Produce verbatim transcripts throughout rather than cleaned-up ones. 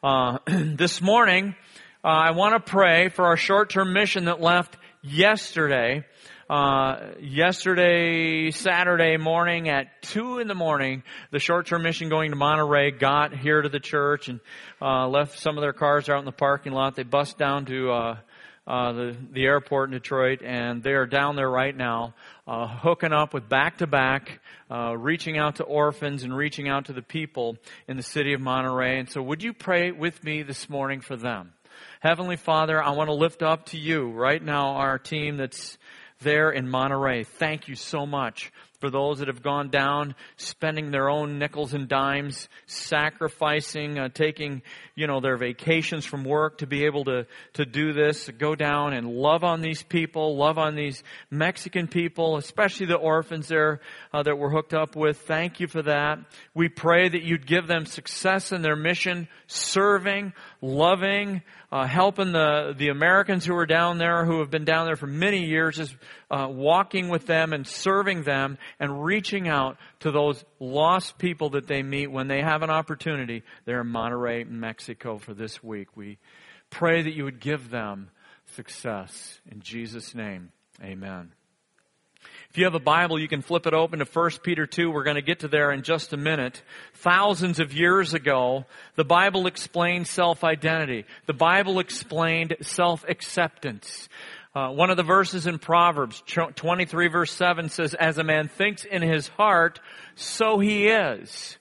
Uh, this morning, uh, I want to pray for our short-term mission that left yesterday. Uh, yesterday, Saturday morning at two in the morning, the short-term mission going to Monterey got here to the church and uh, left some of their cars out in the parking lot. They bust down to uh, uh, the, the airport in Detroit, and they are down there right now, uh, hooking up with back-to-back, uh, reaching out to orphans and reaching out to the people in the city of Monterey. And so would you pray with me this morning for them? Heavenly Father, I want to lift up to you right now our team that's there in Monterey. Thank you so much for those that have gone down, spending their own nickels and dimes, sacrificing, uh, taking, you know, their vacations from work to be able to, to do this, to go down and love on these people, love on these Mexican people, especially the orphans there uh, that we're hooked up with. Thank you for that. We pray that you'd give them success in their mission, serving, loving, uh, helping the, the Americans who are down there, who have been down there for many years, just uh, walking with them and serving them and reaching out to those lost people that they meet when they have an opportunity there in Monterey, Mexico for this week. We pray that you would give them success. In Jesus' name, amen. If you have a Bible, you can flip it open to First Peter two. We're going to get to there in just a minute. Thousands of years ago, the Bible explained self-identity. The Bible explained self-acceptance. Uh, one of the verses in Proverbs twenty-three verse seven says, "As a man thinks in his heart, so he is."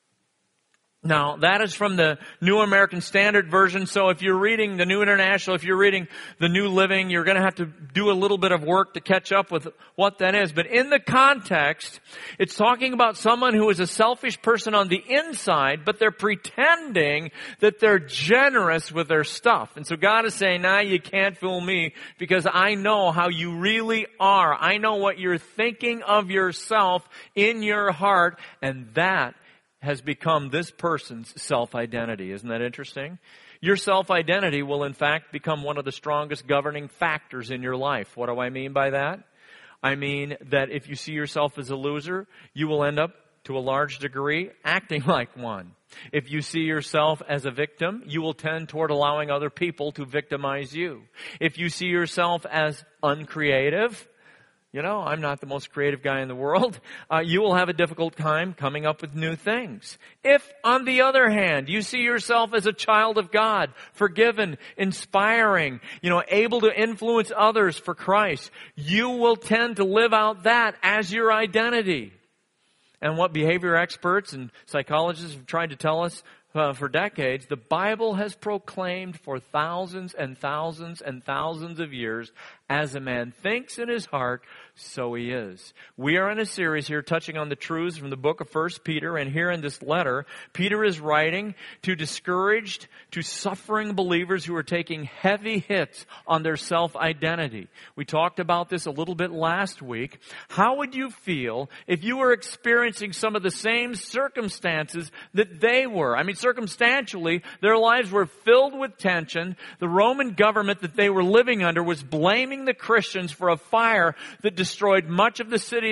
Now, that is from the New American Standard Version, so if you're reading the New International, if you're reading the New Living, you're going to have to do a little bit of work to catch up with what that is. But in the context, it's talking about someone who is a selfish person on the inside, but they're pretending that they're generous with their stuff. And so God is saying, nah, you can't fool me because I know how you really are. I know what you're thinking of yourself in your heart, and that has become this person's self-identity. Isn't that interesting? Your self-identity will in fact become one of the strongest governing factors in your life. What do I mean by that? I mean that if you see yourself as a loser, you will end up to a large degree acting like one. If you see yourself as a victim, you will tend toward allowing other people to victimize you. If you see yourself as uncreative, you know, I'm not the most creative guy in the world. Uh, you will have a difficult time coming up with new things. If, on the other hand, you see yourself as a child of God, forgiven, inspiring, you know, able to influence others for Christ, you will tend to live out that as your identity. And what behavior experts and psychologists have tried to tell us Uh, for decades, the Bible has proclaimed for thousands and thousands and thousands of years, as a man thinks in his heart, so he is. We are in a series here touching on the truths from the book of First Peter, and here in this letter, Peter is writing to discouraged, to suffering believers who are taking heavy hits on their self-identity. We talked about this a little bit last week. How would you feel if you were experiencing some of the same circumstances that they were? I mean, circumstantially, their lives were filled with tension. The Roman government that they were living under was blaming the Christians for a fire that destroyed much of the city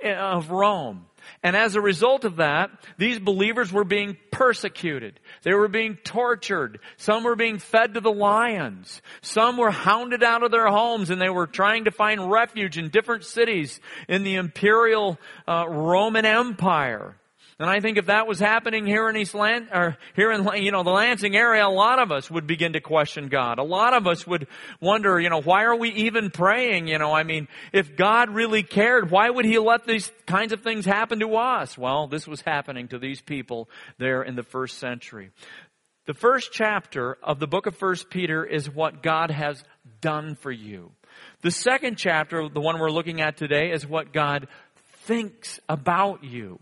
of Rome. And as a result of that, these believers were being persecuted. They were being tortured. Some were being fed to the lions. Some were hounded out of their homes, and they were trying to find refuge in different cities in the imperial uh, Roman Empire. And I think if that was happening here in East Lan- or here in, you know, the Lansing area, a lot of us would begin to question God. A lot of us would wonder, you know, why are we even praying? You know, I mean, if God really cared, why would He let these kinds of things happen to us? Well, this was happening to these people there in the first century. The first chapter of the book of First Peter is what God has done for you. The second chapter, the one we're looking at today, is what God thinks about you.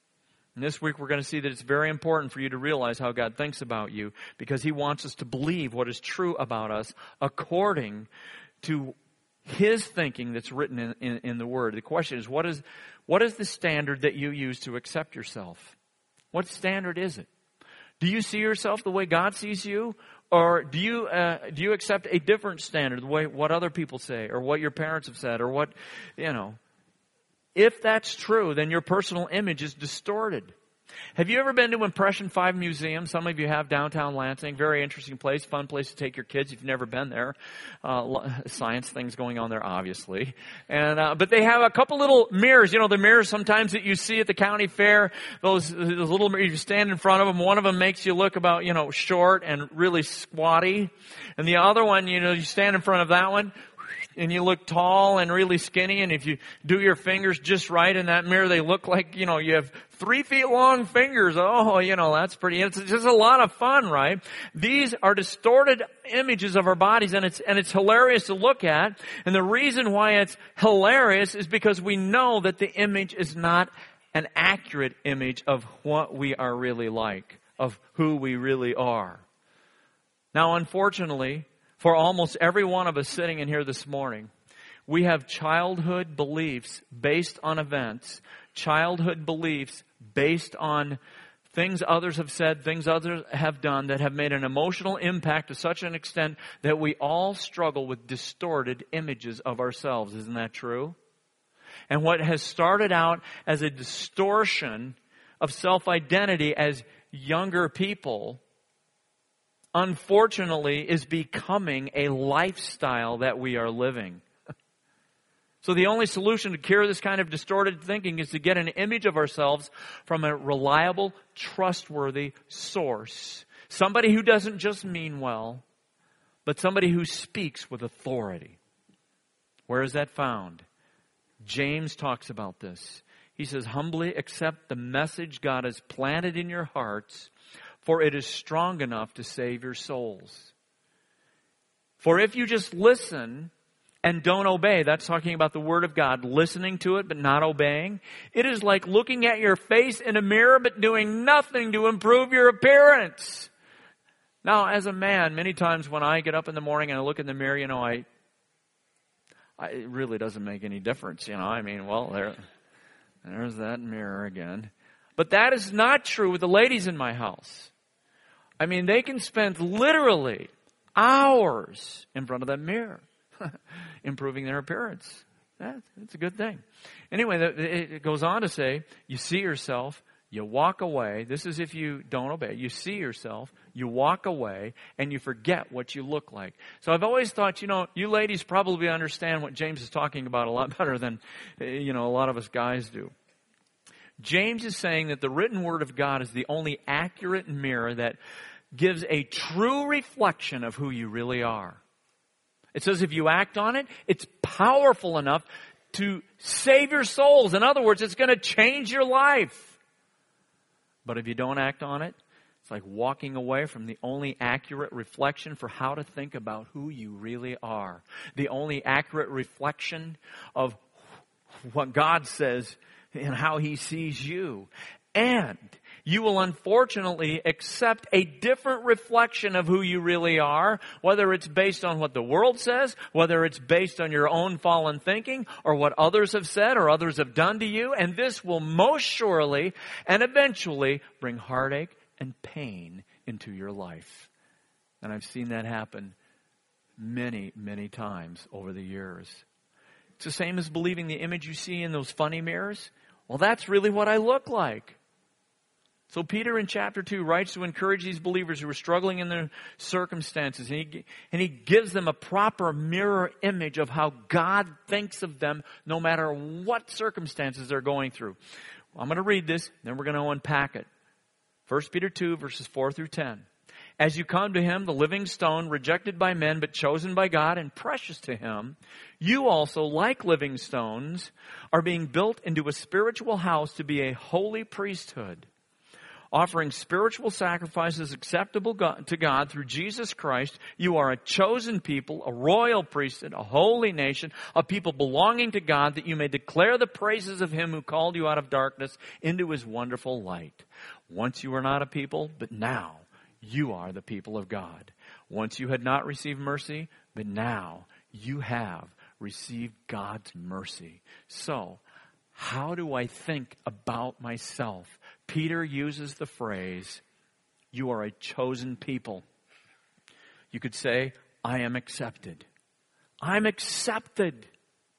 And this week we're going to see that it's very important for you to realize how God thinks about you, because He wants us to believe what is true about us according to His thinking that's written in, in, in the Word. The question is, what is what is the standard that you use to accept yourself? What standard is it? Do you see yourself the way God sees you? Or do you uh, do you accept a different standard, the way what other people say, or what your parents have said, or what, you know? If that's true, then your personal image is distorted. Have you ever been to Impression five Museum? Some of you have, downtown Lansing. Very interesting place, fun place to take your kids if you've never been there. Uh, science things going on there, obviously. And uh, but they have a couple little mirrors. You know, the mirrors sometimes that you see at the county fair. Those, those little mirrors, you stand in front of them. One of them makes you look about, you know, short and really squatty. And the other one, you know, you stand in front of that one, and you look tall and really skinny, and if you do your fingers just right in that mirror, they look like, you know, you have three feet long fingers. Oh, you know, that's pretty, it's just a lot of fun, right? These are distorted images of our bodies, and it's, and it's hilarious to look at. And the reason why it's hilarious is because we know that the image is not an accurate image of what we are really like, of who we really are. Now, unfortunately, for almost every one of us sitting in here this morning, we have childhood beliefs based on events, childhood beliefs based on things others have said, things others have done that have made an emotional impact to such an extent that we all struggle with distorted images of ourselves. Isn't that true? And what has started out as a distortion of self-identity as younger people, unfortunately, is becoming a lifestyle that we are living. So the only solution to cure this kind of distorted thinking is to get an image of ourselves from a reliable, trustworthy source. Somebody who doesn't just mean well, but somebody who speaks with authority. Where is that found? James talks about this. He says, humbly accept the message God has planted in your hearts, for it is strong enough to save your souls. For if you just listen and don't obey, that's talking about the Word of God, listening to it but not obeying, it is like looking at your face in a mirror but doing nothing to improve your appearance. Now, as a man, many times when I get up in the morning and I look in the mirror, you know, I, I it really doesn't make any difference, you know. I mean, well, there, there's that mirror again. But that is not true with the ladies in my house. I mean, they can spend literally hours in front of that mirror, improving their appearance. That, that's a good thing. Anyway, it goes on to say, you see yourself, you walk away. This is if you don't obey. You see yourself, you walk away, and you forget what you look like. So I've always thought, you know, you ladies probably understand what James is talking about a lot better than, you know, a lot of us guys do. James is saying that the written Word of God is the only accurate mirror that gives a true reflection of who you really are. It says if you act on it, it's powerful enough to save your souls. In other words, it's going to change your life. But if you don't act on it, it's like walking away from the only accurate reflection for how to think about who you really are. The only accurate reflection of what God says and how He sees you. And you will unfortunately accept a different reflection of who you really are, whether it's based on what the world says, whether it's based on your own fallen thinking, or what others have said or others have done to you. And this will most surely and eventually bring heartache and pain into your life. And I've seen that happen many, many times over the years. It's the same as believing the image you see in those funny mirrors. Well, that's really what I look like. So Peter in chapter two writes to encourage these believers who are struggling in their circumstances. And he, and he gives them a proper mirror image of how God thinks of them no matter what circumstances they're going through. I'm going to read this, then we're going to unpack it. First Peter two, verses four through ten. As you come to Him, the living stone, rejected by men, but chosen by God and precious to Him, you also, like living stones, are being built into a spiritual house to be a holy priesthood, offering spiritual sacrifices acceptable to God through Jesus Christ. You are a chosen people, a royal priesthood, a holy nation, a people belonging to God, that you may declare the praises of Him who called you out of darkness into His wonderful light. Once you were not a people, but now you are the people of God. Once you had not received mercy, but now you have received God's mercy. So, how do I think about myself? Peter uses the phrase, you are a chosen people. You could say, I am accepted. I'm accepted.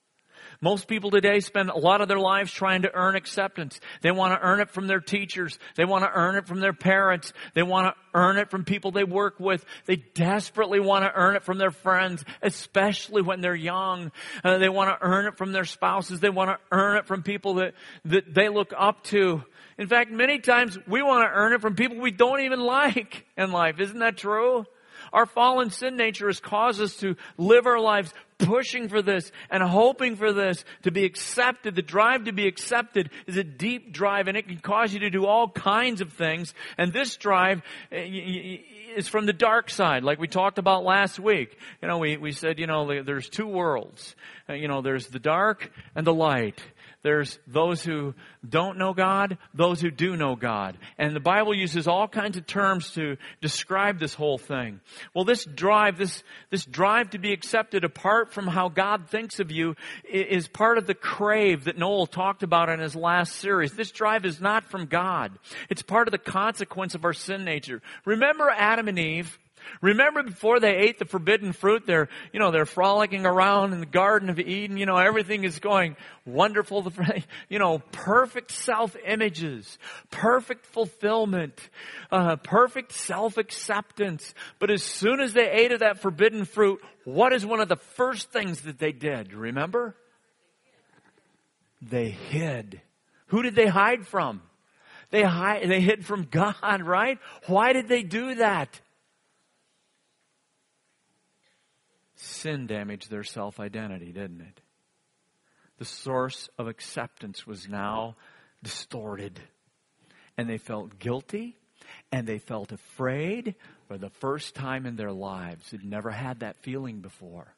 Most people today spend a lot of their lives trying to earn acceptance. They want to earn it from their teachers. They want to earn it from their parents. They want to earn it from people they work with. They desperately want to earn it from their friends, especially when they're young. Uh, they want to earn it from their spouses. They want to earn it from people that, that they look up to. In fact, many times we want to earn it from people we don't even like in life. Isn't that true? Our fallen sin nature has caused us to live our lives pushing for this and hoping for this, to be accepted. The drive to be accepted is a deep drive, and it can cause you to do all kinds of things. And this drive is from the dark side, like we talked about last week. You know, we, we said, you know, there's two worlds. You know, there's the dark and the light. There's those who don't know God, those who do know God. And the Bible uses all kinds of terms to describe this whole thing. Well, this drive, this, this drive to be accepted apart from how God thinks of you is part of the crave that Noel talked about in his last series. This drive is not from God. It's part of the consequence of our sin nature. Remember Adam and Eve? Remember before they ate the forbidden fruit, they're, you know, they're frolicking around in the Garden of Eden. You know, everything is going wonderful. You know, perfect self-images, perfect fulfillment, uh, perfect self-acceptance. But as soon as they ate of that forbidden fruit, what is one of the first things that they did? Remember? They hid. Who did they hide from? They hide, they hid from God, right? Why did they do that? Sin damaged their self-identity, didn't it? The source of acceptance was now distorted. And they felt guilty, and they felt afraid for the first time in their lives. They'd never had that feeling before.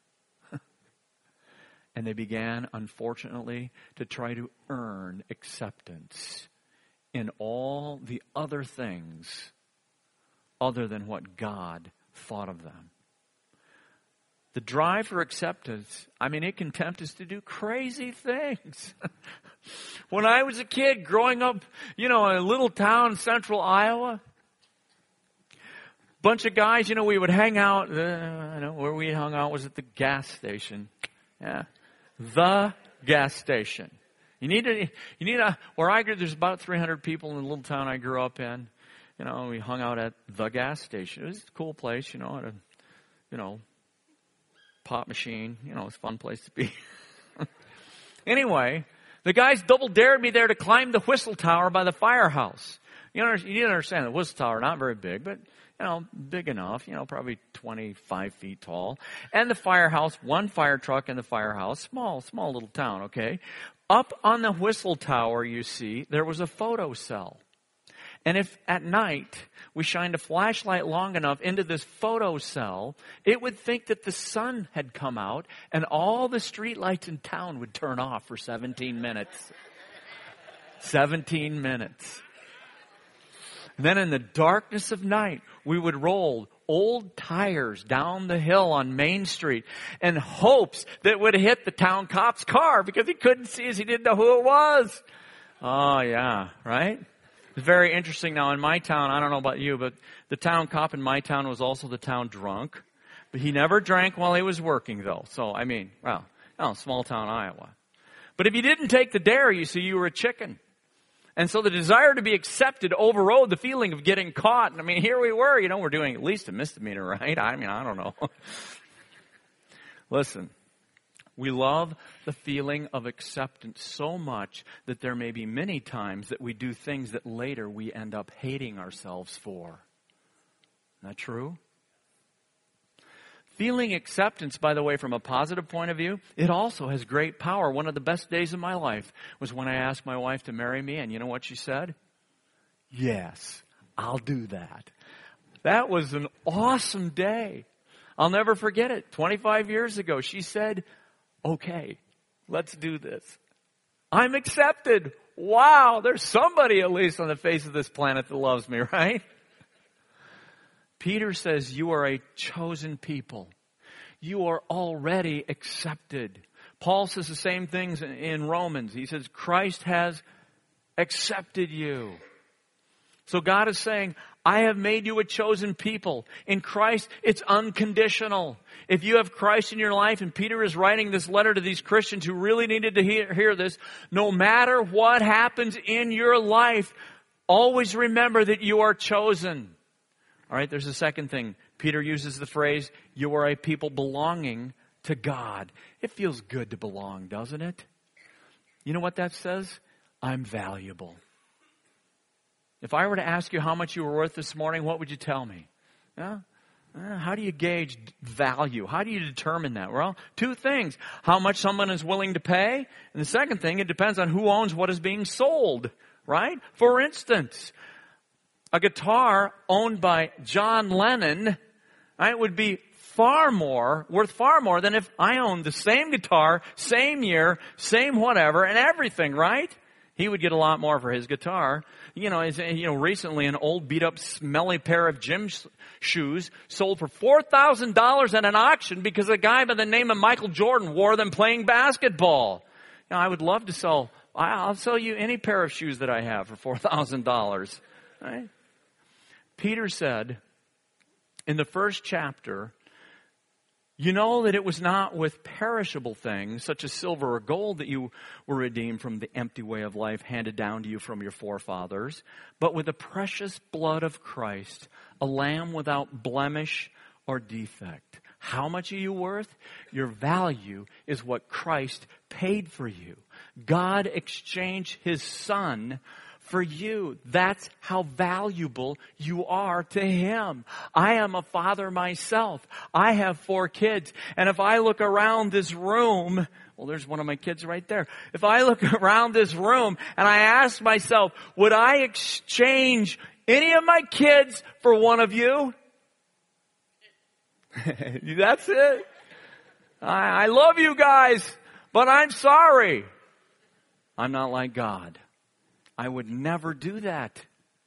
And they began, unfortunately, to try to earn acceptance in all the other things other than what God thought of them. The drive for acceptance, I mean, it can tempt us to do crazy things. When I was a kid growing up, you know, in a little town in central Iowa, bunch of guys, you know, we would hang out, uh, I know where we hung out was at the gas station. Yeah. The gas station. You need to, you need a, where I grew, there's about three hundred people in the little town I grew up in. You know, we hung out at the gas station. It was a cool place, you know, at a, you know, pop machine. You know, it's a fun place to be. Anyway, the guys double dared me there to climb the whistle tower by the firehouse. You know, you need to understand the whistle tower, not very big, but, you know, big enough, you know, probably twenty-five feet tall. And the firehouse, one fire truck in the firehouse, small, small little town, okay? Up on the whistle tower, you see, there was a photo cell. And if at night we shined a flashlight long enough into this photo cell, it would think that the sun had come out and all the street lights in town would turn off for seventeen minutes. seventeen minutes. And then in the darkness of night, we would roll old tires down the hill on Main Street in hopes that it would hit the town cop's car because he couldn't see us. He didn't know who it was. Oh, yeah, right? It's very interesting now in my town. I don't know about you, but the town cop in my town was also the town drunk. But he never drank while he was working, though. So, I mean, well, oh, small town Iowa. But if you didn't take the dare, you see, you were a chicken. And so the desire to be accepted overrode the feeling of getting caught. And I mean, here we were, you know, we're doing at least a misdemeanor, right? I mean, I don't know. Listen, we love the feeling of acceptance so much that there may be many times that we do things that later we end up hating ourselves for. Isn't that true? Feeling acceptance, by the way, from a positive point of view, it also has great power. One of the best days of my life was when I asked my wife to marry me, and you know what she said? Yes, I'll do that. That was an awesome day. I'll never forget it. twenty-five years ago, she said, okay, let's do this. I'm accepted. Wow, there's somebody at least on the face of this planet that loves me, right? Peter says, you are a chosen people. You are already accepted. Paul says the same things in Romans. He says, Christ has accepted you. So God is saying, I have made you a chosen people. In Christ, it's unconditional. If you have Christ in your life, and Peter is writing this letter to these Christians who really needed to hear, hear this, no matter what happens in your life, always remember that you are chosen. All right, there's a second thing. Peter uses the phrase, you are a people belonging to God. It feels good to belong, doesn't it? You know what that says? I'm valuable. If I were to ask you how much you were worth this morning, what would you tell me? Yeah? Uh, how do you gauge value? How do you determine that? Well, two things. How much someone is willing to pay. And the second thing, it depends on who owns what is being sold. Right? For instance, a guitar owned by John Lennon, right, would be far more, worth far more than if I owned the same guitar, same year, same whatever, and everything, right? He would get a lot more for his guitar. You know, as, you know, recently an old beat up smelly pair of gym sh- shoes sold for four thousand dollars at an auction because a guy by the name of Michael Jordan wore them playing basketball. Now, I would love to sell, I'll sell you any pair of shoes that I have for four thousand dollars. Right? Peter said in the first chapter, you know that it was not with perishable things, such as silver or gold, that you were redeemed from the empty way of life handed down to you from your forefathers, but with the precious blood of Christ, a lamb without blemish or defect. How much are you worth? Your value is what Christ paid for you. God exchanged His Son for you. That's how valuable you are to Him. I am a father myself. I have four kids. And if I look around this room, well, there's one of my kids right there. If I look around this room and I ask myself, would I exchange any of my kids for one of you? That's it. I, I love you guys, but I'm sorry. I'm not like God. I would never do that.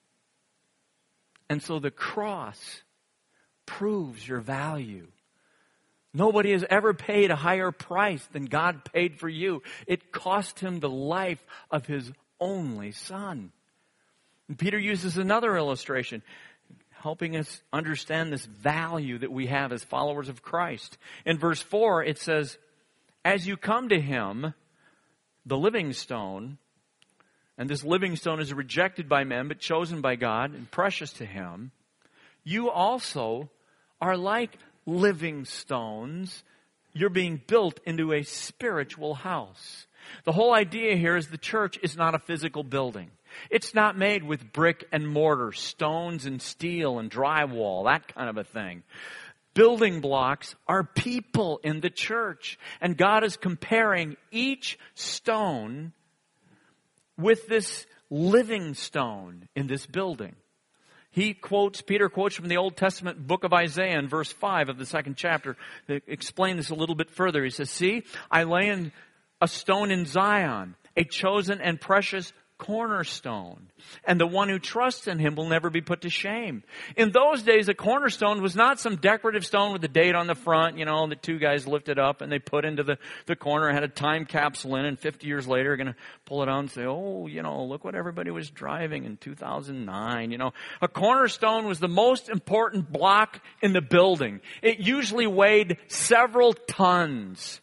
And so the cross proves your value. Nobody has ever paid a higher price than God paid for you. It cost Him the life of His only Son. And Peter uses another illustration, helping us understand this value that we have as followers of Christ. In verse four, it says, as you come to Him, the living stone, and this living stone is rejected by men, but chosen by God and precious to Him, you also are like living stones. You're being built into a spiritual house. The whole idea here is the church is not a physical building. It's not made with brick and mortar, stones and steel and drywall, that kind of a thing. Building blocks are people in the church. And God is comparing each stone with this living stone in this building. He quotes, Peter quotes from the Old Testament book of Isaiah in verse five of the second chapter to explain this a little bit further. He says, see, I lay in a stone in Zion, a chosen and precious cornerstone, and the one who trusts in Him will never be put to shame. In those days, a cornerstone was not some decorative stone with a date on the front, you know, the two guys lifted up and they put into the, the corner, had a time capsule in, and fifty years later, going to pull it out and say, oh, you know, look what everybody was driving in two thousand nine. You know, a cornerstone was the most important block in the building. It usually weighed several tons,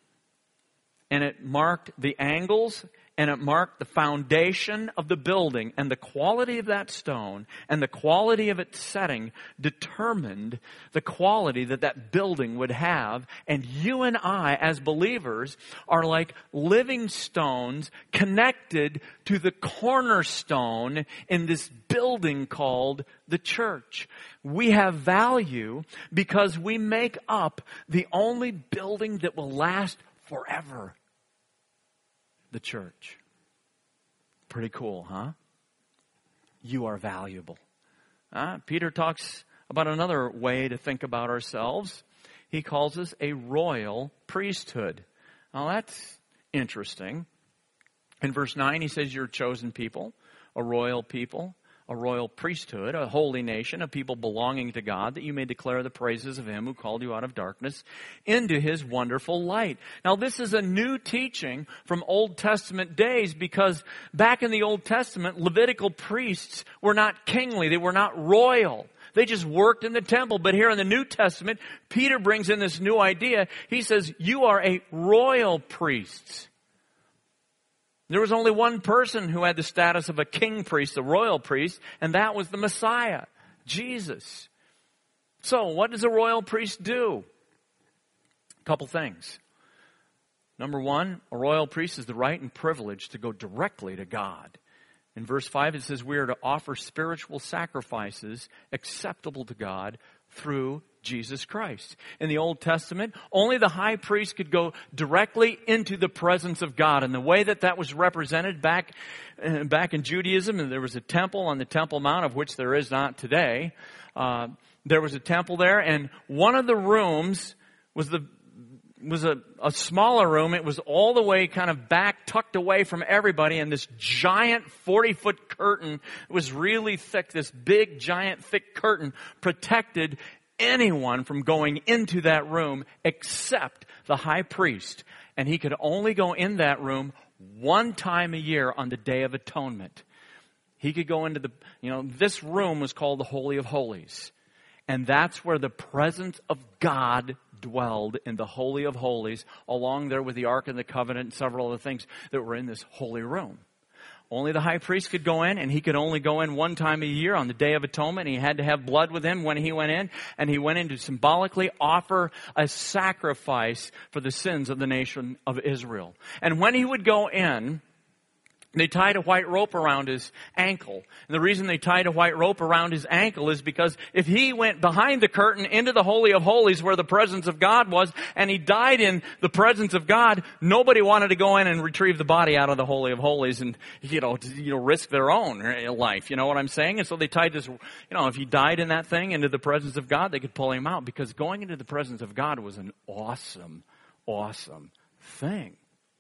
and it marked the angles, and it marked the foundation of the building, and the quality of that stone and the quality of its setting determined the quality that that building would have. And you and I, as believers, are like living stones connected to the cornerstone in this building called the church. We have value because we make up the only building that will last forever. The church. Pretty cool, huh? You are valuable. Uh, Peter talks about another way to think about ourselves. He calls us a royal priesthood. Now that's interesting. In verse nine, he says you're a chosen people, a royal people, a royal priesthood, a holy nation, a people belonging to God, that you may declare the praises of him who called you out of darkness into his wonderful light. Now, this is a new teaching from Old Testament days, because back in the Old Testament, Levitical priests were not kingly. They were not royal. They just worked in the temple. But here in the New Testament, Peter brings in this new idea. He says, you are a royal priest. There was only one person who had the status of a king priest, a royal priest, and that was the Messiah, Jesus. So, what does a royal priest do? A couple things. Number one, a royal priest is the right and privilege to go directly to God. In verse five, it says we are to offer spiritual sacrifices acceptable to God through Jesus Christ. In the Old Testament, only the high priest could go directly into the presence of God. And the way that that was represented back, uh, back in Judaism, and there was a temple on the Temple Mount, of which there is not today. Uh, there was a temple there, and one of the rooms was the was a, a smaller room. It was all the way kind of back, tucked away from everybody, and this giant forty-foot curtain was really thick. This big, giant, thick curtain protected anyone from going into that room except the high priest. And he could only go in that room one time a year on the Day of Atonement. He could go into the, you know, this room was called the Holy of Holies. And that's where the presence of God dwelled, in the Holy of Holies, along there with the Ark of the Covenant and several other things that were in this holy room. Only the high priest could go in, and he could only go in one time a year on the Day of Atonement. He had to have blood with him when he went in, and he went in to symbolically offer a sacrifice for the sins of the nation of Israel. And when he would go in, they tied a white rope around his ankle. And the reason they tied a white rope around his ankle is because if he went behind the curtain into the Holy of Holies where the presence of God was, and he died in the presence of God, nobody wanted to go in and retrieve the body out of the Holy of Holies and, you know, to, you know, risk their own life. You know what I'm saying? And so they tied this, you know, if he died in that thing into the presence of God, they could pull him out, because going into the presence of God was an awesome, awesome thing.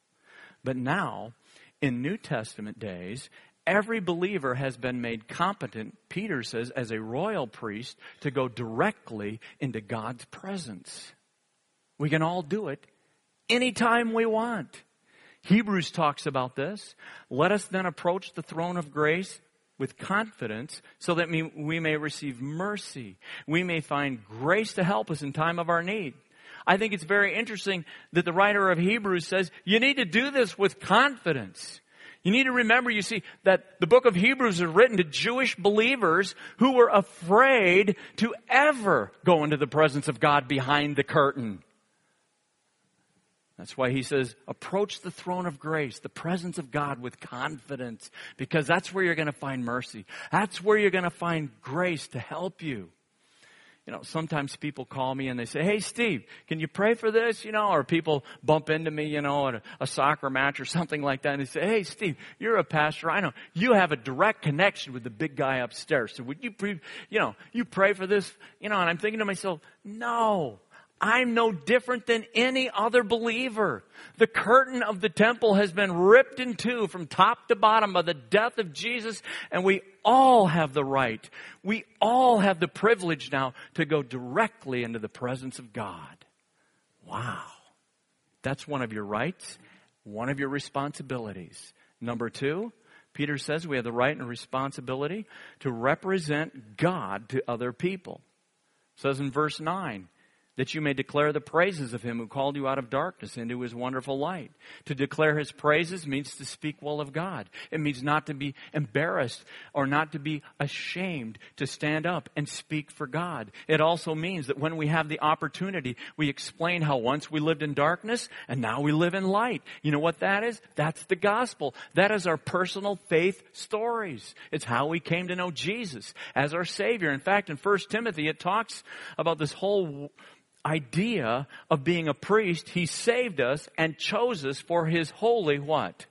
But now, in New Testament days, every believer has been made competent, Peter says, as a royal priest to go directly into God's presence. We can all do it anytime we want. Hebrews talks about this. Let us then approach the throne of grace with confidence so that we may receive mercy. We may find grace to help us in time of our need. I think it's very interesting that the writer of Hebrews says you need to do this with confidence. You need to remember, you see, that the book of Hebrews is written to Jewish believers who were afraid to ever go into the presence of God behind the curtain. That's why he says, approach the throne of grace, the presence of God, with confidence, because that's where you're going to find mercy. That's where you're going to find grace to help you. You know, sometimes people call me and they say, hey, Steve, can you pray for this? You know, or people bump into me, you know, at a, a soccer match or something like that. And they say, hey, Steve, you're a pastor. I know you have a direct connection with the big guy upstairs. So would you, pre- you know, you pray for this? You know, and I'm thinking to myself, no, I'm no different than any other believer. The curtain of the temple has been ripped in two from top to bottom by the death of Jesus, and we all have the right. We all have the privilege now to go directly into the presence of God. Wow. That's one of your rights, one of your responsibilities. Number two, Peter says we have the right and responsibility to represent God to other people. It says in verse nine, that you may declare the praises of him who called you out of darkness into his wonderful light. To declare his praises means to speak well of God. It means not to be embarrassed or not to be ashamed to stand up and speak for God. It also means that when we have the opportunity, we explain how once we lived in darkness and now we live in light. You know what that is? That's the gospel. That is our personal faith stories. It's how we came to know Jesus as our Savior. In fact, in First Timothy, it talks about this whole idea of being a priest. He saved us and chose us for his holy what?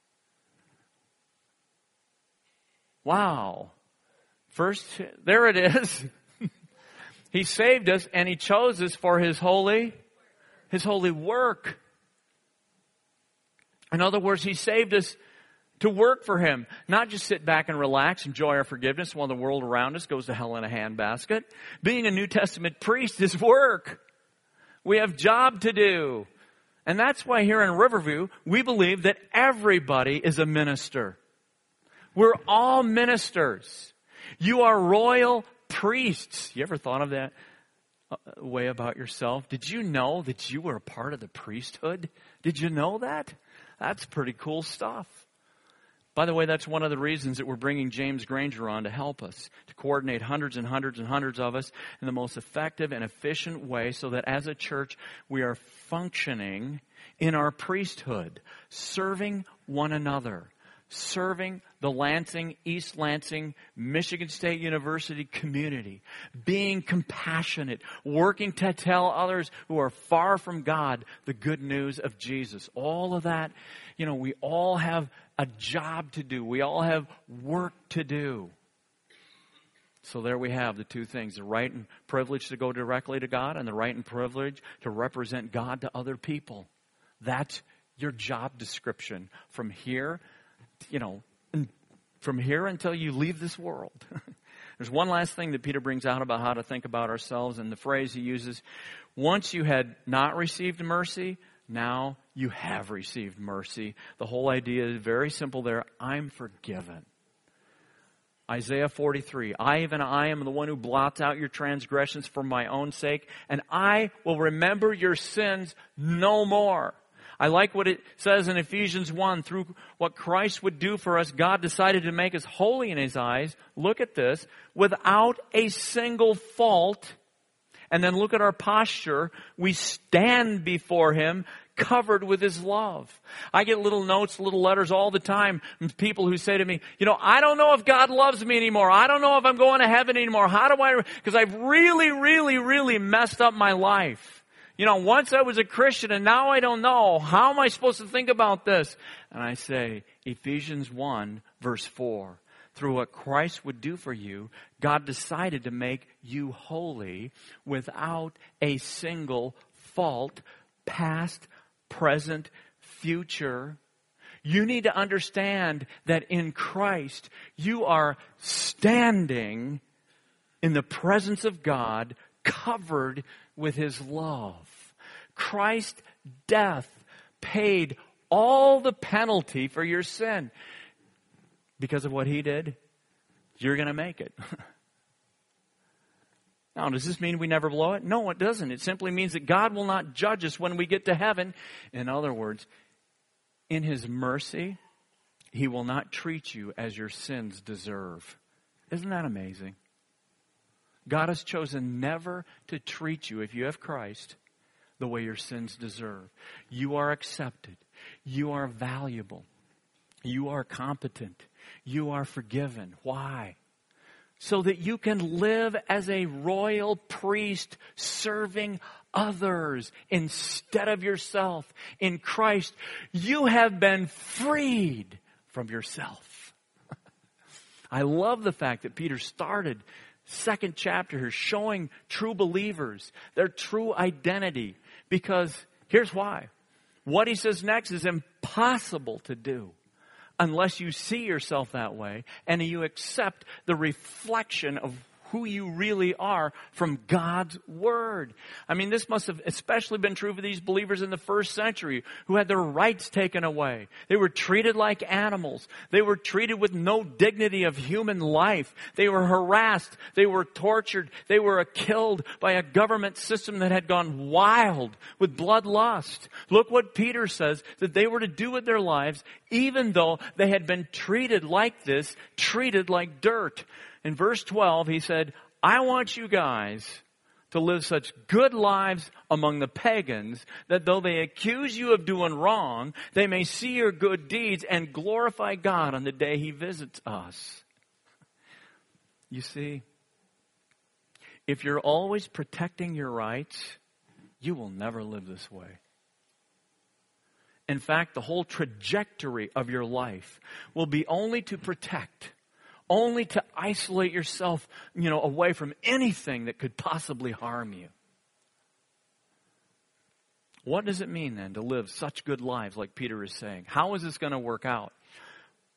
Wow. First, there it is. He saved us and he chose us for his holy, his holy work. In other words, he saved us To work for Him. Not just sit back and relax, enjoy our forgiveness while the world around us goes to hell in a handbasket. Being a New Testament priest is work. We have job to do. And that's why here in Riverview, we believe that everybody is a minister. We're all ministers. You are royal priests. You ever thought of that way about yourself? Did you know that you were a part of the priesthood? Did you know that? That's pretty cool stuff. By the way, that's one of the reasons that we're bringing James Granger on to help us, to coordinate hundreds and hundreds and hundreds of us in the most effective and efficient way so that as a church we are functioning in our priesthood, serving one another, serving the Lansing, East Lansing, Michigan State University community, being compassionate, working to tell others who are far from God the good news of Jesus. All of that, you know, we all have a job to do. We all have work to do. So there we have the two things, the right and privilege to go directly to God and the right and privilege to represent God to other people. That's your job description from here, you know, from here until you leave this world. There's one last thing that Peter brings out about how to think about ourselves, and the phrase he uses, once you had not received mercy, now you have received mercy. The whole idea is very simple there. I'm forgiven. Isaiah forty-three, I, even I, am the one who blots out your transgressions for my own sake, and I will remember your sins no more. I like what it says in Ephesians one, through what Christ would do for us, God decided to make us holy in His eyes. Look at this, without a single fault. And then look at our posture. We stand before Him covered with His love. I get little notes, little letters all the time from people who say to me, you know, I don't know if God loves me anymore. I don't know if I'm going to heaven anymore. How do I, because I've really, really, really messed up my life. You know, once I was a Christian and now I don't know. How am I supposed to think about this? And I say, Ephesians one, verse four. Through what Christ would do for you, God decided to make you holy without a single fault, past, present, future. You need to understand that in Christ, you are standing in the presence of God, covered with His love. Christ's death paid all the penalty for your sin. Because of what He did, you're going to make it. Now, does this mean we never blow it? No, it doesn't. It simply means that God will not judge us when we get to heaven. In other words, in His mercy, He will not treat you as your sins deserve. Isn't that amazing? God has chosen never to treat you, if you have Christ, the way your sins deserve. You are accepted. You are valuable. You are competent. You are forgiven. Why? So that you can live as a royal priest serving others instead of yourself. In Christ, you have been freed from yourself. I love the fact that Peter started second chapter here showing true believers their true identity. Because here's why. What he says next is impossible to do unless you see yourself that way and you accept the reflection of who you really are from God's Word. I mean, this must have especially been true for these believers in the first century who had their rights taken away. They were treated like animals. They were treated with no dignity of human life. They were harassed. They were tortured. They were killed by a government system that had gone wild with bloodlust. Look what Peter says that they were to do with their lives, even though they had been treated like this, treated like dirt. In verse twelve, he said, I want you guys to live such good lives among the pagans that though they accuse you of doing wrong, they may see your good deeds and glorify God on the day He visits us. You see, if you're always protecting your rights, you will never live this way. In fact, the whole trajectory of your life will be only to protect, only to isolate yourself, you know, away from anything that could possibly harm you. What does it mean then to live such good lives like Peter is saying? How is this going to work out?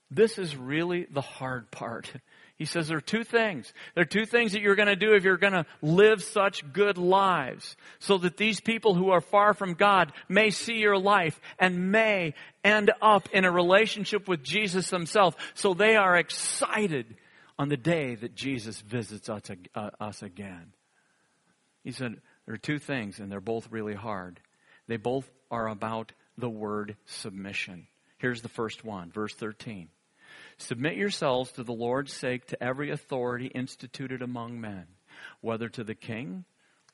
This is really the hard part. He says there are two things. There are two things that you're going to do if you're going to live such good lives, so that these people who are far from God may see your life and may end up in a relationship with Jesus himself, so they are excited on the day that Jesus visits us, uh, us again. He said there are two things, and they're both really hard. They both are about the word submission. Here's the first one, verse thirteen. Submit yourselves to the Lord's sake to every authority instituted among men, whether to the king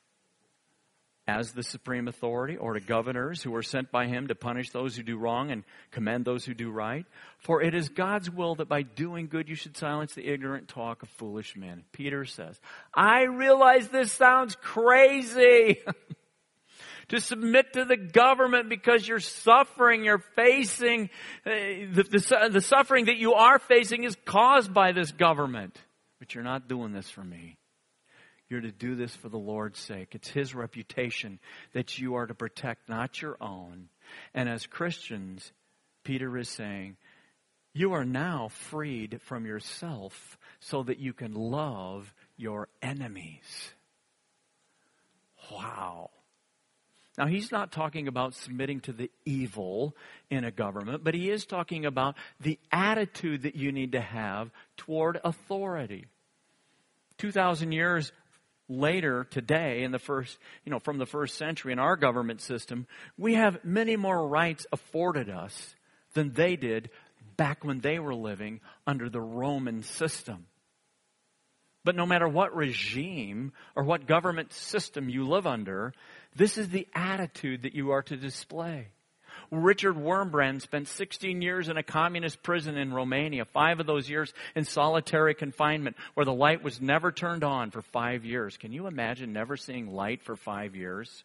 as the supreme authority, or to governors who are sent by him to punish those who do wrong and commend those who do right. For it is God's will that by doing good you should silence the ignorant talk of foolish men. Peter says, I realize this sounds crazy. To submit to the government because you're suffering, you're facing, uh, the, the, the suffering that you are facing is caused by this government. But you're not doing this for me. You're to do this for the Lord's sake. It's his reputation that you are to protect, not your own. And as Christians, Peter is saying, you are now freed from yourself so that you can love your enemies. Wow. Now, he's not talking about submitting to the evil in a government, but he is talking about the attitude that you need to have toward authority. Two thousand years later, today, in the first, you know, from the first century in our government system, we have many more rights afforded us than they did back when they were living under the Roman system. But no matter what regime or what government system you live under, this is the attitude that you are to display. Richard Wurmbrand spent sixteen years in a communist prison in Romania, five of those years in solitary confinement, where the light was never turned on for five years. Can you imagine never seeing light for five years?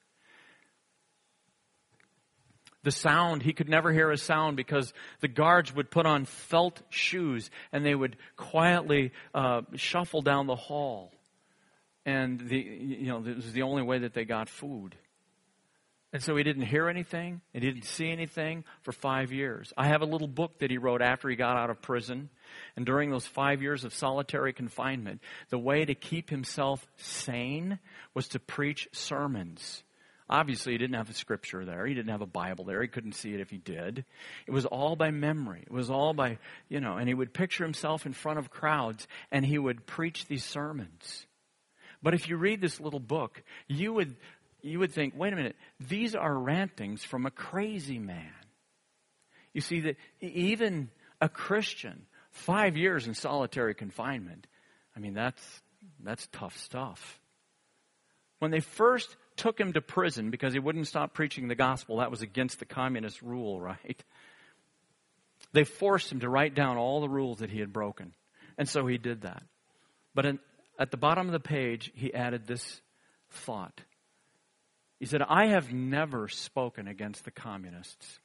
The sound, he could never hear a sound because the guards would put on felt shoes and they would quietly uh, shuffle down the hall. And the you know, this was the only way that they got food. And so he didn't hear anything, and he didn't see anything for five years. I have a little book that he wrote after he got out of prison. And during those five years of solitary confinement, the way to keep himself sane was to preach sermons. Obviously, he didn't have a scripture there. He didn't have a Bible there. He couldn't see it if he did. It was all by memory. It was all by, you know, and he would picture himself in front of crowds, and he would preach these sermons. But if you read this little book, you would you would think, wait a minute, these are rantings from a crazy man. You see, that even a Christian, five years in solitary confinement, I mean, that's that's tough stuff. When they first took him to prison because he wouldn't stop preaching the gospel, that was against the communist rule, right? They forced him to write down all the rules that he had broken. And so he did that. But in, at the bottom of the page, he added this thought. He said, I have never spoken against the communists.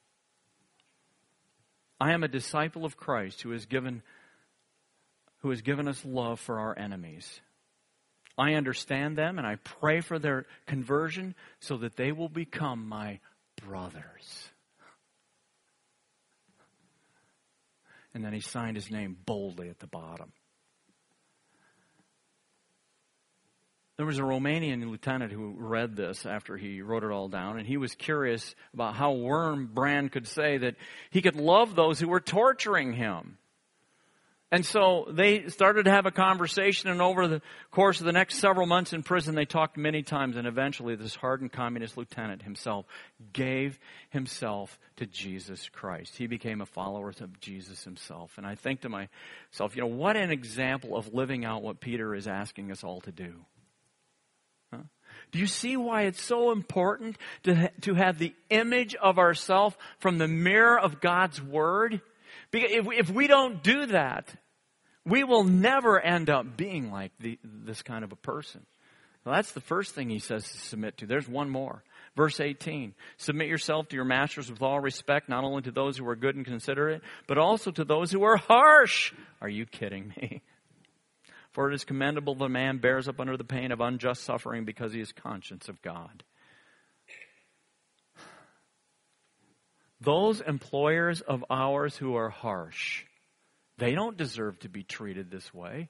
I am a disciple of Christ who has given, who has given us love for our enemies. I understand them and I pray for their conversion so that they will become my brothers. And then he signed his name boldly at the bottom. There was a Romanian lieutenant who read this after he wrote it all down, and he was curious about how Wurmbrand could say that he could love those who were torturing him. And so they started to have a conversation, and over the course of the next several months in prison, they talked many times, and eventually this hardened communist lieutenant himself gave himself to Jesus Christ. He became a follower of Jesus himself. And I think to myself, you know, what an example of living out what Peter is asking us all to do. Huh? Do you see why it's so important to, to have the image of ourselves from the mirror of God's Word? Because if, if we don't do that, we will never end up being like the, this kind of a person. Well, that's the first thing he says to submit to. There's one more. Verse eighteen, submit yourself to your masters with all respect, not only to those who are good and considerate, but also to those who are harsh. Are you kidding me? For it is commendable that a man bears up under the pain of unjust suffering because he is conscious of God. Those employers of ours who are harsh, They don't deserve to be treated this way.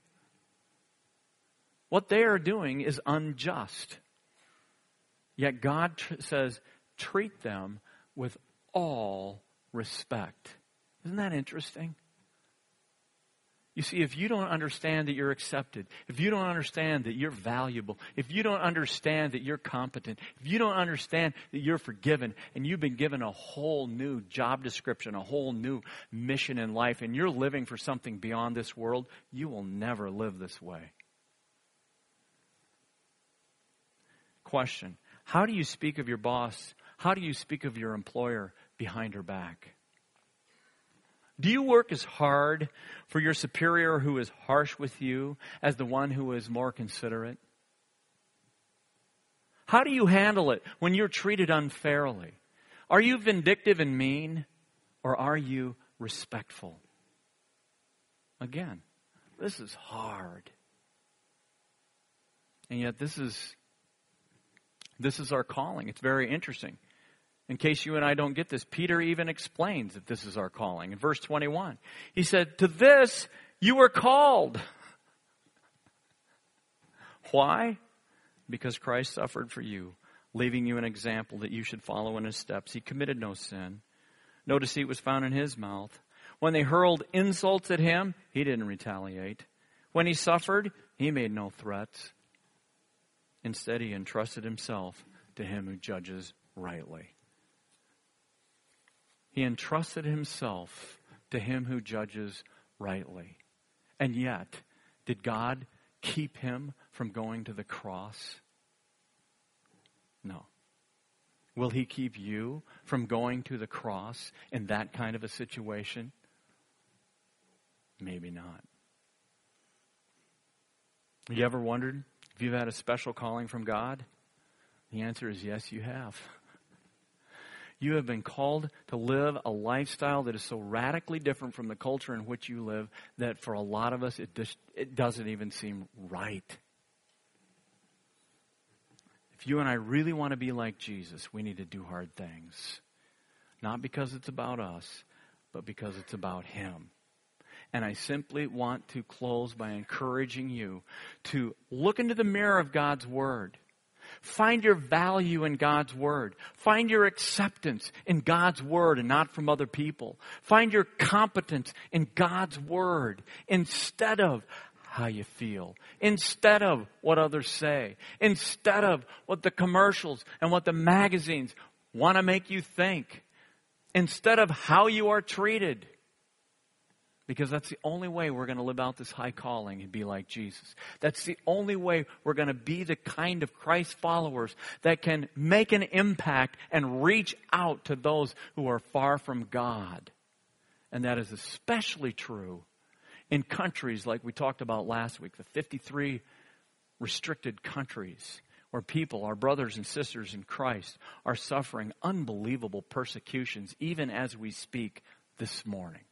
What they are doing is unjust. Yet God tr- says, treat them with all respect. Isn't that interesting? You see, if you don't understand that you're accepted, if you don't understand that you're valuable, if you don't understand that you're competent, if you don't understand that you're forgiven, and you've been given a whole new job description, a whole new mission in life, and you're living for something beyond this world, you will never live this way. Question: how do you speak of your boss? How do you speak of your employer behind her back? Do you work as hard for your superior who is harsh with you as the one who is more considerate? How do you handle it when you're treated unfairly? Are you vindictive and mean, or are you respectful? Again, this is hard. And yet this is this is our calling. It's very interesting. In case you and I don't get this, Peter even explains that this is our calling. In verse twenty-one, he said, to this you were called. Why? Because Christ suffered for you, leaving you an example that you should follow in his steps. He committed no sin. No deceit was found in his mouth. When they hurled insults at him, he didn't retaliate. When he suffered, he made no threats. Instead, he entrusted himself to him who judges rightly. He entrusted himself to him who judges rightly. And yet, did God keep him from going to the cross? No. Will he keep you from going to the cross in that kind of a situation? Maybe not. Have you ever wondered if you've had a special calling from God? The answer is yes, you have. You have been called to live a lifestyle that is so radically different from the culture in which you live that for a lot of us it just it doesn't even seem right. If you and I really want to be like Jesus, we need to do hard things. Not because it's about us, but because it's about him. And I simply want to close by encouraging you to look into the mirror of God's Word. Find your value in God's Word. Find your acceptance in God's Word and not from other people. Find your competence in God's Word instead of how you feel, instead of what others say, instead of what the commercials and what the magazines want to make you think, instead of how you are treated. Because that's the only way we're going to live out this high calling and be like Jesus. That's the only way we're going to be the kind of Christ followers that can make an impact and reach out to those who are far from God. And that is especially true in countries like we talked about last week, the fifty-three restricted countries where people, our brothers and sisters in Christ, are suffering unbelievable persecutions even as we speak this morning.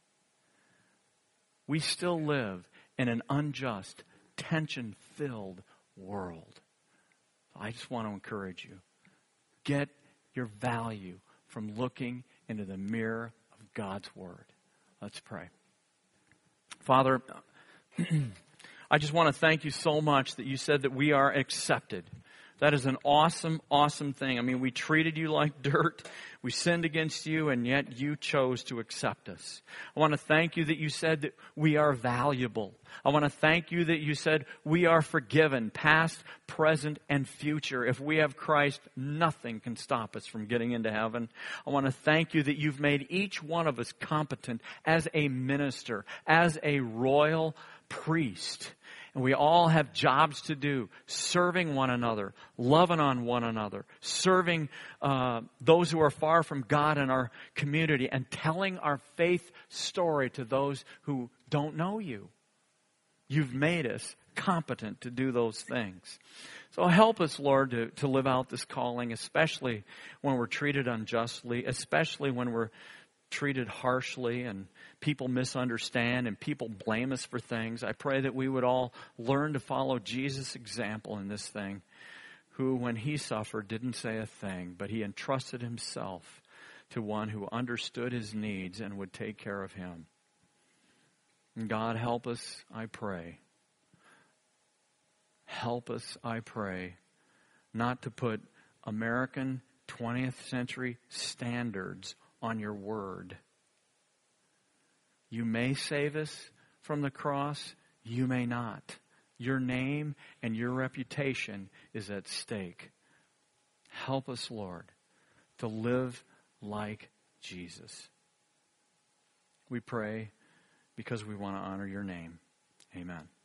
We still live in an unjust, tension-filled world. I just want to encourage you. Get your value from looking into the mirror of God's Word. Let's pray. Father, I just want to thank you so much that you said that we are accepted. That is an awesome, awesome thing. I mean, we treated you like dirt. We sinned against you, and yet you chose to accept us. I want to thank you that you said that we are valuable. I want to thank you that you said we are forgiven, past, present, and future. If we have Christ, nothing can stop us from getting into heaven. I want to thank you that you've made each one of us competent as a minister, as a royal priest. And we all have jobs to do, serving one another, loving on one another, serving uh, those who are far from God in our community, and telling our faith story to those who don't know you. You've made us competent to do those things. So help us, Lord, to, to live out this calling, especially when we're treated unjustly, especially when we're treated harshly and people misunderstand and people blame us for things. I pray that we would all learn to follow Jesus' example in this thing, who, when he suffered, didn't say a thing, but he entrusted himself to one who understood his needs and would take care of him. And God, help us, I pray. Help us, I pray, not to put American twentieth century standards on your word. You may save us from the cross. You may not. Your name and your reputation is at stake. Help us, Lord, to live like Jesus. We pray because we want to honor your name. Amen.